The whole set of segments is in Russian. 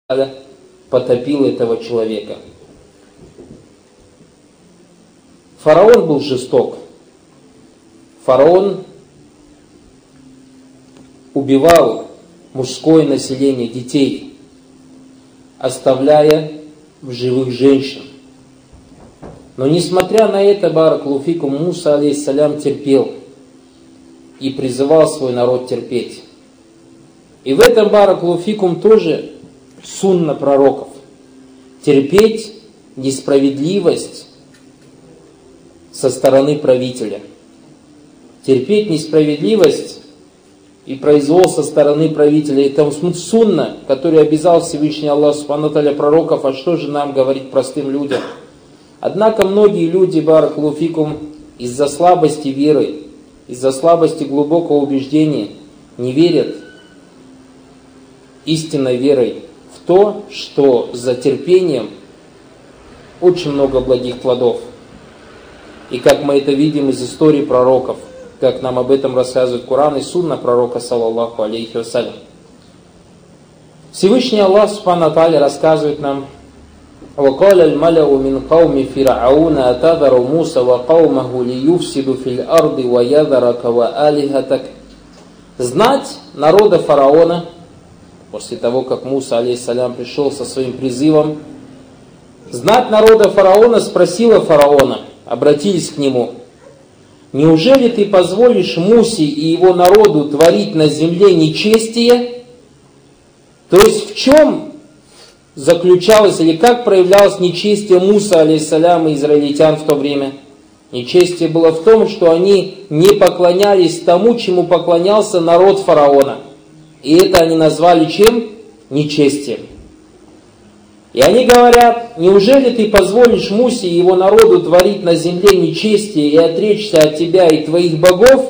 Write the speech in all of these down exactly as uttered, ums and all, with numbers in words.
потопил этого человека. Фараон был жесток. Фараон убивал мужское население, детей, оставляя в живых женщин. Но несмотря на это, баракаллаху фикум, Муса алейхиссалям терпел и призывал свой народ терпеть. И в этом, баракаллаху фикум, тоже сунна пророков. Терпеть несправедливость со стороны правителя. Терпеть несправедливость и произвол со стороны правителя. Это сунна, который обязал Всевышний Аллах Субхану ва Тааля пророков. А что же нам говорить простым людям? Однако многие люди, баракаллаху фикум, из-за слабости веры, из-за слабости глубокого убеждения не верят истинной верой в то, что за терпением очень много благих плодов. И как мы это видим из истории пророков, как нам об этом рассказывает Коран и сунна пророка, саллаллаху алейхи вассалям. Всевышний Аллах Субхану ва Тааля рассказывает нам: وَقَالَ الْمَلَأُ مِنْ قَوْمِ فِرْعَوْنَ أَتَذَرُ مُوسَى وَقَوْمَهُ لِيُفْسِدُوا فِي الْأَرْضِ وَيَذَرَكَ وَآلِهَتَكَ. Знать народа фараона, после того, как Муса алейхиссалям пришел со своим призывом, знать народа фараона спросила фараона, обратились к нему: неужели ты позволишь Мусе и его народу творить на земле нечестие? То есть в чем заключалось или как проявлялось нечестие Муса алейхиссалям и израильтян в то время? Нечестие было в том, что они не поклонялись тому, чему поклонялся народ фараона. И это они назвали чем? Нечестием. И они говорят: неужели ты позволишь Мусе и его народу творить на земле нечестие и отречься от тебя и твоих богов?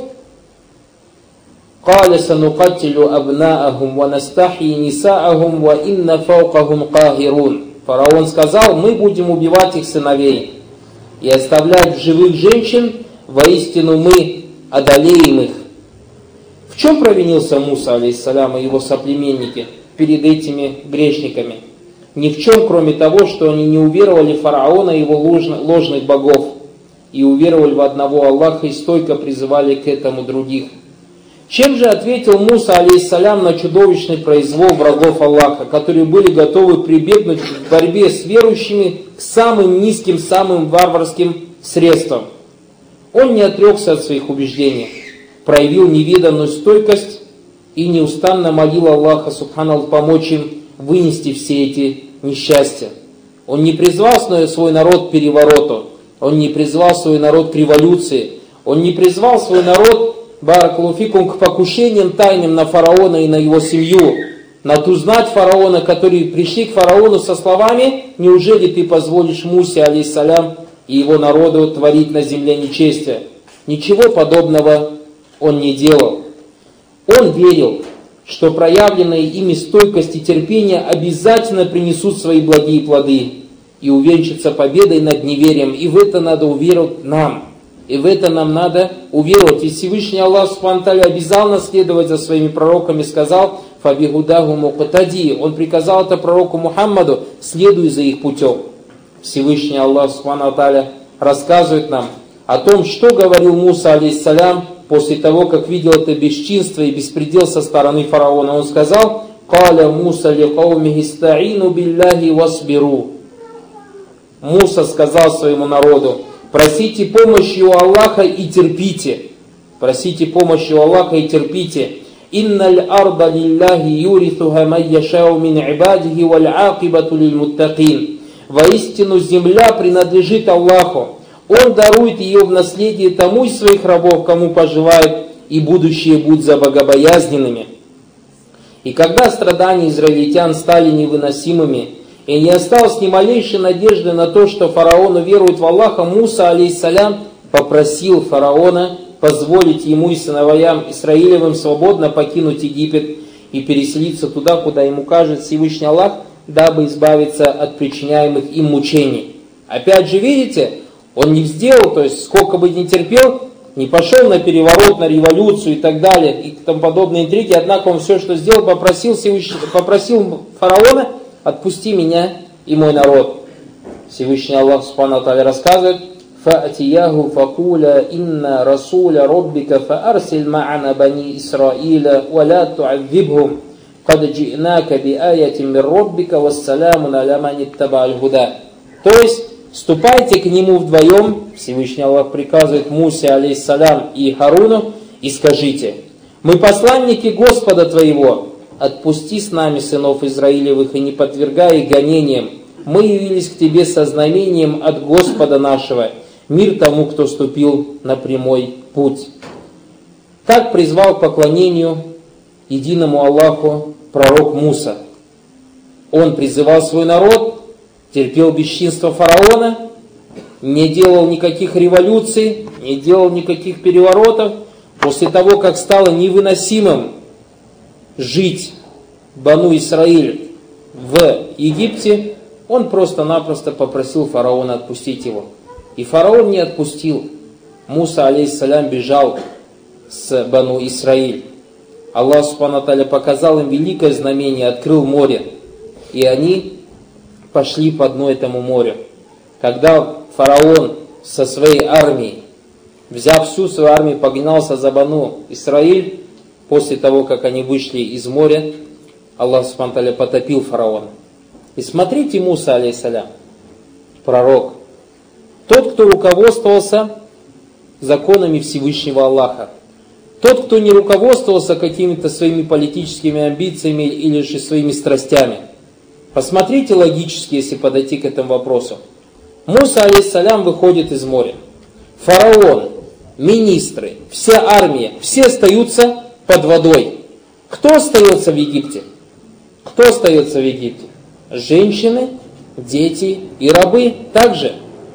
قَالَ سَنُقَتِّلُ أَبْنَاءَهُمْ وَنَسْتَحْيِي نِسَاءَهُمْ وَإِنَّ فَوْقَهُمْ قَاهِرُونَ. Фараон сказал: мы будем убивать их сыновей и оставлять в живых женщин, воистину мы одолеем их. В чем провинился Муса алейхиссалям и его соплеменники перед этими грешниками? Ни в чем, кроме того, что они не уверовали в фараона и его ложных богов, и уверовали в одного Аллаха и стойко призывали к этому других. Чем же ответил Муса алейхиссалям на чудовищный произвол врагов Аллаха, которые были готовы прибегнуть в борьбе с верующими к самым низким, самым варварским средствам? Он не отрекся от своих убеждений, проявил невиданную стойкость и неустанно молил Аллаха субхану помочь им вынести все эти несчастья. Он не призвал свой народ к перевороту, он не призвал свой народ к революции, он не призвал свой народ, баракаллаху фикум, к покушениям тайным на фараона и на его семью, на ту знать фараона, которые пришли к фараону со словами: неужели ты позволишь Мусе алейхиссалям и его народу творить на земле нечестие? Ничего подобного он не делал. Он верил, что проявленные ими стойкость и терпение обязательно принесут свои благие плоды и увенчатся победой над неверием. И в это надо уверовать нам. И в это нам надо уверовать. И Всевышний Аллах Субхану ва Тааля обязал нас следовать за своими пророками, сказал: «Фабихудаху муктади». Он приказал это пророку Мухаммаду: следуй за их путем. Всевышний Аллах Субхану ва Тааля рассказывает нам о том, что говорил Муса алейхиссалям после того, как видел это бесчинство и беспредел со стороны фараона. Он сказал: «Каля Муса ли каумихи стаину билляхи васбиру». Муса сказал своему народу: просите помощи у Аллаха и терпите. Просите помощи у Аллаха и терпите. «Инналь арда лилляхи юрисуха ман яшау мин ибадихи валь акибату лиль муттакин». Воистину земля принадлежит Аллаху. Он дарует ее в наследие тому из своих рабов, кому пожелает, и будущее будет за богобоязненными. И когда страдания израильтян стали невыносимыми, и не осталось ни малейшей надежды на то, что фараон уверует в Аллаха, Муса алейхиссалям попросил фараона позволить ему и сыновьям Исраилевым свободно покинуть Египет и переселиться туда, куда ему кажет Всевышний Аллах, дабы избавиться от причиняемых им мучений. Опять же, видите, он не сделал, то есть сколько бы ни терпел, не пошел на переворот, на революцию и так далее, и тому подобные интриги, однако он все, что сделал, попросил, попросил фараона отпусти меня и мой народ. Всевышний Аллах Субхану ва Тааля рассказывает: فَأْتِيَاهُ فَقُولَ إِنَّا رَسُولَ رَبِّكَ فَأَرْسِلْ مَعَنَا بَنِي إِسْرَائِيلَ وَلَا تُعَذِّبْهُمْ قَدْ جِئْنَاكَ بِآيَةٍ مِّن رَّبِّكَ وَالسَّلَامُ عَلَىٰ مَنِ اتَّبَعَ الْهُدَىٰ. То есть, ступайте к нему вдвоем, Всевышний Аллах приказывает Мусе, алейхиссалям, и Харуну, и скажите: мы посланники Господа твоего, отпусти с нами сынов Израилевых и не подвергай их гонениям. Мы явились к тебе со знамением от Господа нашего. Мир тому, кто ступил на прямой путь. Так призвал к поклонению единому Аллаху пророк Муса. Он призывал свой народ, терпел бесчинство фараона, не делал никаких революций, не делал никаких переворотов. После того, как стало невыносимым жить Бану Исраиль в Египте, он просто-напросто попросил фараона отпустить его. И фараон не отпустил. Муса, алейхиссалям, бежал с Бану Исраиль. Аллах Субхану ва Тааля показал им великое знамение, открыл море. И они пошли по дну этому морю. Когда фараон со своей армией, взяв всю свою армию, погнался за Бану Исраиль, после того, как они вышли из моря, Аллах Субхану ва Тааля потопил фараона. И смотрите, Муса, алейхиссалям, пророк, тот, кто руководствовался законами Всевышнего Аллаха, тот, кто не руководствовался какими-то своими политическими амбициями или же своими страстями. Посмотрите логически, если подойти к этому вопросу. Муса, алейхиссалям, выходит из моря. Фараон, министры, вся армия, все остаются под водой. Кто остается в Египте? Кто остается в Египте? Женщины, дети и рабы также.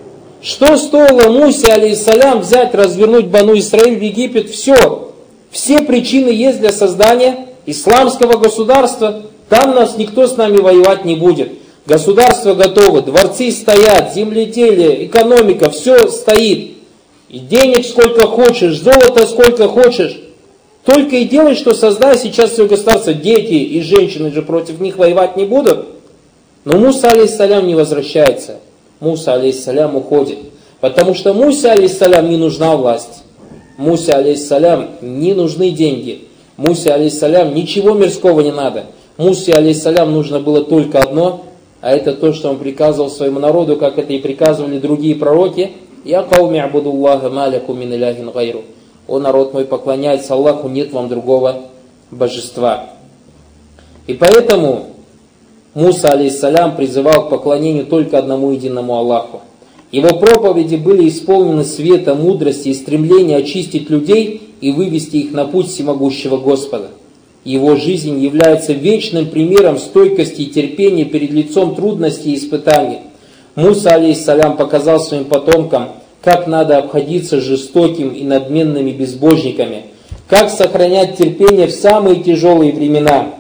Что стоило Мусе, алейхиссалям, взять, развернуть Бану Исраиль в Египет? Все. Все причины есть для создания исламского государства. Там нас никто с нами воевать не будет. Государство готово, дворцы стоят, земледелие, экономика, все стоит. И денег сколько хочешь, золота сколько хочешь. Только и делай, что создай сейчас свое государство. Дети и женщины же против них воевать не будут. Но Муса, алейхиссалям, не возвращается. Муса, алейхиссалям, уходит. Потому что Мусе, алейхиссалям, не нужна власть. Мусе, алейхиссалям, не нужны деньги. Мусе, алейхиссалям, ничего мирского не надо. Мусе, алейхиссалям, нужно было только одно, а это то, что он приказывал своему народу, как это и приказывали другие пророки. «Я кауми абудуллаха маляку мин иляхин гайру». «О, народ мой, поклоняется Аллаху, нет вам другого божества». И поэтому Муса, алейхиссалям, призывал к поклонению только одному единому Аллаху. Его проповеди были исполнены света, мудрости и стремления очистить людей и вывести их на путь всемогущего Господа. Его жизнь является вечным примером стойкости и терпения перед лицом трудностей и испытаний. Муса, алейхиссалям, показал своим потомкам, как надо обходиться с жестоким и надменными безбожниками, как сохранять терпение в самые тяжелые времена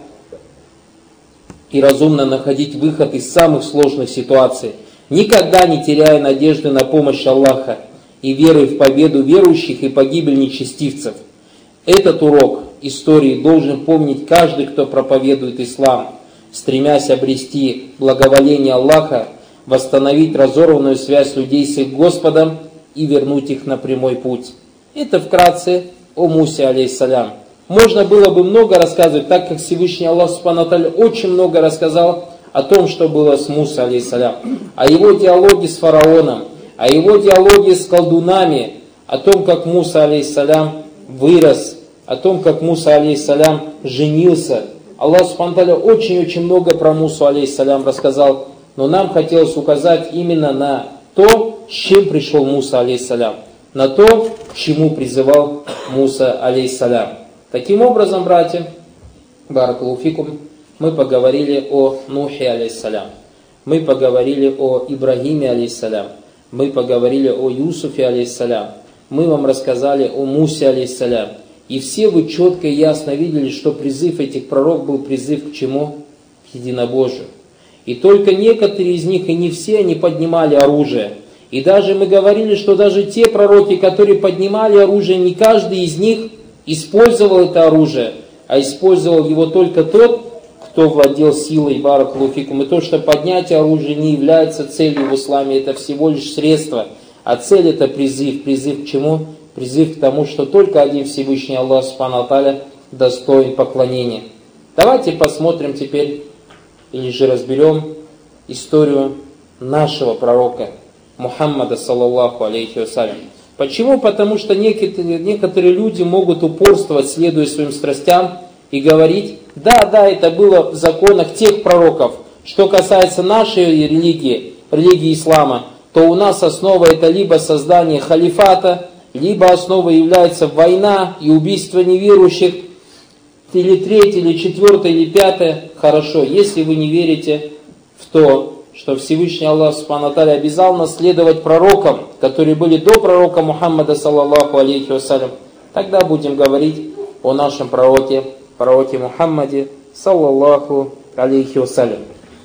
и разумно находить выход из самых сложных ситуаций, никогда не теряя надежды на помощь Аллаха и веры в победу верующих и погибель нечестивцев. Этот урок истории должен помнить каждый, кто проповедует ислам, стремясь обрести благоволение Аллаха, восстановить разорванную связь людей с их Господом и вернуть их на прямой путь. Это вкратце о Мусе, алейхиссалям. Можно было бы много рассказывать, так как Всевышний Аллах Субхану ва Тааля очень много рассказал о том, что было с Мусой, алейхиссалям, о его диалоге с фараоном, о его диалоге с колдунами, о том, как Муса, алейхиссалям, вырос, о том, как Муса, алейхиссалям, женился. Аллах Субхану ва Тааля очень-очень много про Мусу, алейхиссалям, рассказал, но нам хотелось указать именно на то, с чем пришел Муса, алейхиссалям, на то, к чему призывал Муса, алейхиссалям. Таким образом, братья, баракаллаху фикум, мы поговорили о Нухе, алейхиссалям, мы поговорили о Ибрагиме, алейхиссалям, мы поговорили о Юсуфе, алейхиссалям, мы вам рассказали о Мусе, алейхиссалям. И все вы четко и ясно видели, что призыв этих пророков был призыв к чему? К единобожию. И только некоторые из них, и не все, они поднимали оружие. И даже мы говорили, что даже те пророки, которые поднимали оружие, не каждый из них использовал это оружие, а использовал его только тот, кто владел силой, баракаллаху фикум, и то, что поднятие оружия не является целью в исламе, это всего лишь средство, а цель это призыв. Призыв к чему? Призыв к тому, что только один Всевышний Аллах Субхану ва Тааля достоин поклонения. Давайте посмотрим теперь, или же разберем историю нашего пророка Мухаммада, саллаллаху алейхи вассалям. Почему? Потому что некоторые, некоторые люди могут упорствовать, следуя своим страстям, и говорить, да, да, это было в законах тех пророков. Что касается нашей религии, религии ислама, то у нас основа это либо создание халифата, либо основой является война и убийство неверующих, или третье, или четвертое, или пятое. Хорошо, если вы не верите в то, что Всевышний Аллах Субхану ва Тааля обязал нас следовать пророкам, которые были до пророка Мухаммада, саллаллаху алейхи вассалям, тогда будем говорить о нашем пророке, пророке Мухаммаде, саллаллаху алейхи вассалям.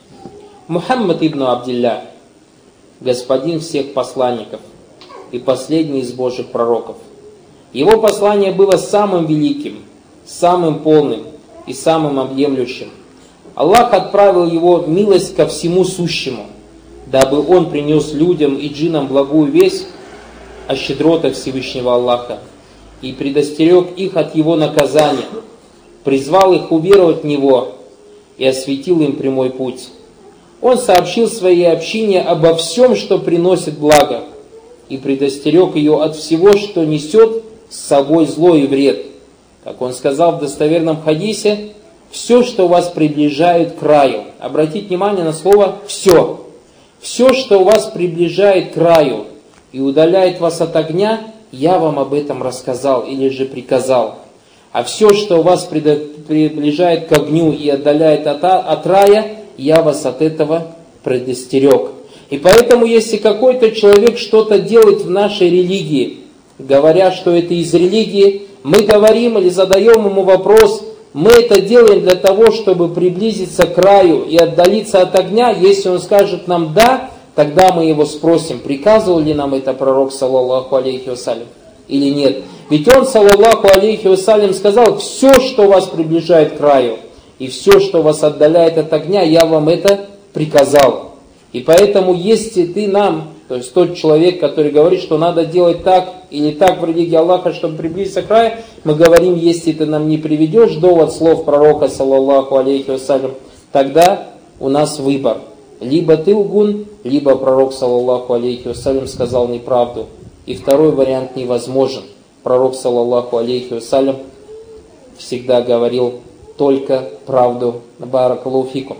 Мухаммад ибн Абдилля, господин всех посланников и последний из Божьих пророков. Его послание было самым великим, самым полным и самым объемлющим. Аллах отправил его в милость ко всему сущему, дабы он принес людям и джиннам благую весть о щедротах Всевышнего Аллаха и предостерег их от его наказания, призвал их уверовать в него и осветил им прямой путь. Он сообщил своей общине обо всем, что приносит благо, и предостерег ее от всего, что несет с собой зло и вред. Как он сказал в достоверном хадисе, все, что вас приближает к раю. Обратите внимание на слово «все». Все, что вас приближает к раю и удаляет вас от огня, я вам об этом рассказал или же приказал. А все, что вас приближает к огню и отдаляет от, от рая, я вас от этого предостерег. И поэтому, если какой-то человек что-то делает в нашей религии, говоря, что это из религии, мы говорим или задаем ему вопрос, мы это делаем для того, чтобы приблизиться к раю и отдалиться от огня. Если он скажет нам «да», тогда мы его спросим, приказывал ли нам это пророк, саллаллаху алейхи вассалям, или нет. Ведь он, саллаллаху алейхи вассалям, сказал, все, что вас приближает к раю, и все, что вас отдаляет от огня, я вам это приказал. И поэтому, если ты нам, то есть тот человек, который говорит, что надо делать так или так в религии Аллаха, чтобы приблизиться к раю, мы говорим, если ты нам не приведешь довод слов пророка, саллаллаху алейхи вассалям, тогда у нас выбор. Либо ты лгун, либо пророк, саллаллаху алейхи вассалям, сказал неправду. И второй вариант невозможен. Пророк, саллаллаху алейхи вассалям, всегда говорил только правду. Баракаллаху фикум.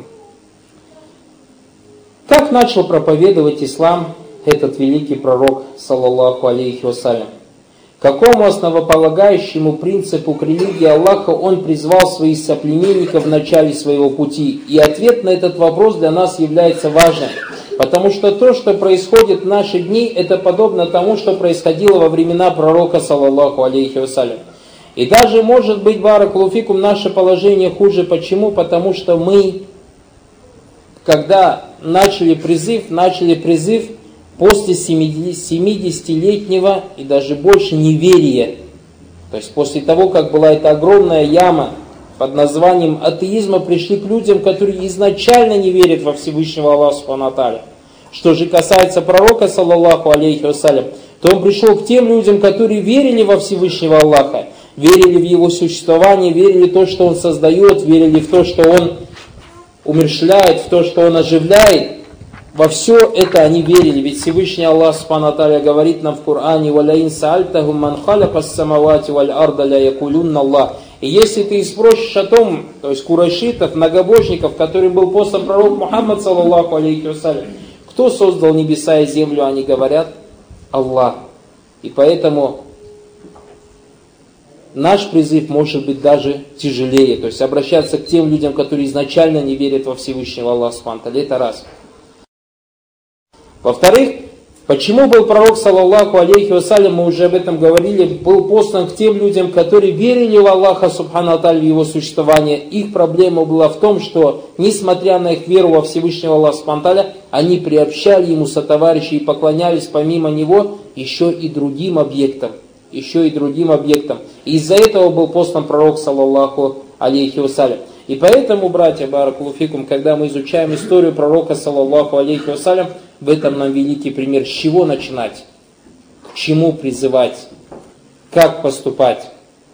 Как начал проповедовать ислам этот великий пророк, саллаллаху алейхи вассалям? Какому основополагающему принципу к религии Аллаха он призвал своих соплеменников в начале своего пути? И ответ на этот вопрос для нас является важным. Потому что то, что происходит в наши дни, это подобно тому, что происходило во времена пророка, саллаллаху алейхи вассалям. И даже, может быть, баракаллаху фикум, наше положение хуже. Почему? Потому что мы, когда начали призыв, начали призыв после семидесятилетнего и даже больше неверия. То есть после того, как была эта огромная яма под названием атеизма, пришли к людям, которые изначально не верят во Всевышнего Аллаха Субхану ва Тааля. Что же касается пророка, саллаллаху алейхи вассалям, то он пришел к тем людям, которые верили во Всевышнего Аллаха, верили в его существование, верили в то, что он создает, верили в то, что он умерщвляет, в то, что он оживляет. Во все это они верили, ведь Всевышний Аллах Субхану ва Тааля говорит нам в Коране: «Валяин саальтахум ман халяка ас-самавати валь арда ля якулунна Аллах». И если ты спросишь о том, то есть курайшитов, многобожников, которым был послан пророк Мухаммад, саллаллаху алейхи вассалям, кто создал небеса и землю, они говорят: Аллах. И поэтому наш призыв может быть даже тяжелее, то есть обращаться к тем людям, которые изначально не верят во Всевышнего Аллаха Субхану ва Тааля. Это раз. Во-вторых, почему был пророк, саллаллаху алейхи вассалям, мы уже об этом говорили, был послан к тем людям, которые верили в Аллаха Субхану ва Тааля, в его существование. Их проблема была в том, что, несмотря на их веру во Всевышнего Аллаха Субхану ва Тааля, они приобщали ему сотоварищей и поклонялись помимо него еще и другим объектам. Еще и другим объектам. И из-за этого был послан пророк, саллаллаху алейхи вассалям. И поэтому, братья, баракаллаху фикум, когда мы изучаем историю пророка, саллаллаху алейхи вассалям, в этом нам великий пример, с чего начинать, к чему призывать, как поступать.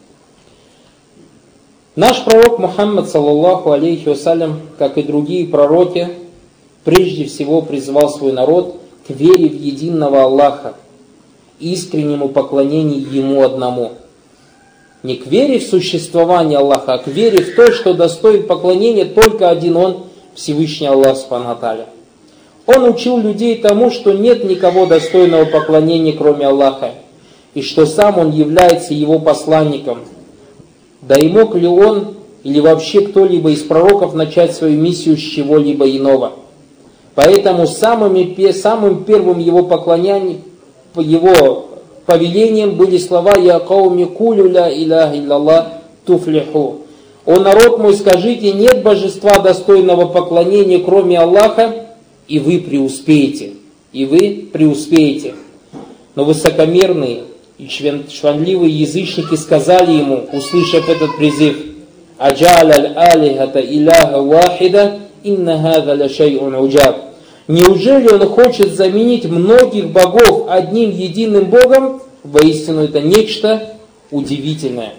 Наш пророк Мухаммад, саллаллаху алейхи вассалям, как и другие пророки, прежде всего призывал свой народ к вере в единого Аллаха, искреннему поклонению Ему одному. Не к вере в существование Аллаха, а к вере в то, что достоин поклонения только один Он, Всевышний Аллах Субхану ва Тааля. Он учил людей тому, что нет никого достойного поклонения, кроме Аллаха, и что сам Он является Его посланником. Да и мог ли Он или вообще кто-либо из пророков начать свою миссию с чего-либо иного? Поэтому самыми, самым первым Его поклонянием, Его повелением были слова «Я кауми кулю ля иляха илляллах туфлиху». «О народ мой, скажите, нет божества достойного поклонения, кроме Аллаха, и вы преуспеете». И вы преуспеете. Но высокомерные и чванливые язычники сказали ему, услышав этот призыв: «Аджаль аль-алихата иляха вахида, инна хаза ля шай'ун уджаб». Неужели он хочет заменить многих богов одним единым Богом? Воистину это нечто удивительное.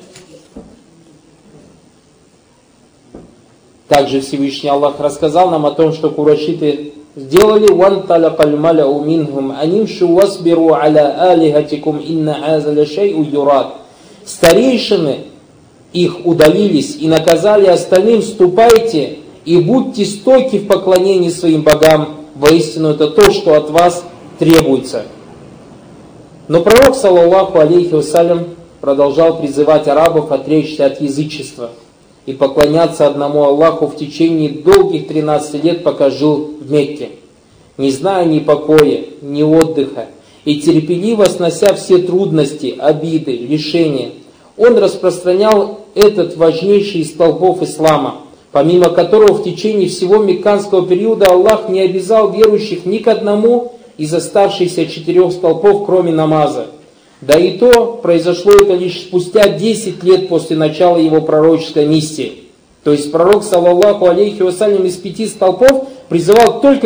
Также Всевышний Аллах рассказал нам о том, что курайшиты сделали. «Ванталакаль маляу минхум анимшу васбиру аля алихатикум инна хаза ля шай'у юрад». Старейшины их удалились и наказали остальным: «Ступайте и будьте стойки в поклонении своим богам. Воистину это то, что от вас требуется». Но пророк, саллаллаху алейхи вассалям, продолжал призывать арабов отречься от язычества и поклоняться одному Аллаху в течение долгих тринадцати лет, пока жил в Мекке, не зная ни покоя, ни отдыха, и терпеливо снося все трудности, обиды, лишения. Он распространял этот важнейший из столпов ислама, помимо которого в течение всего мекканского периода Аллах не обязал верующих ни к одному из оставшихся четырех столпов, кроме намаза. Да и то произошло это лишь спустя десять лет после начала его пророческой миссии. То есть пророк, саллаллаху алейхи вассалям, из пяти столпов призывал только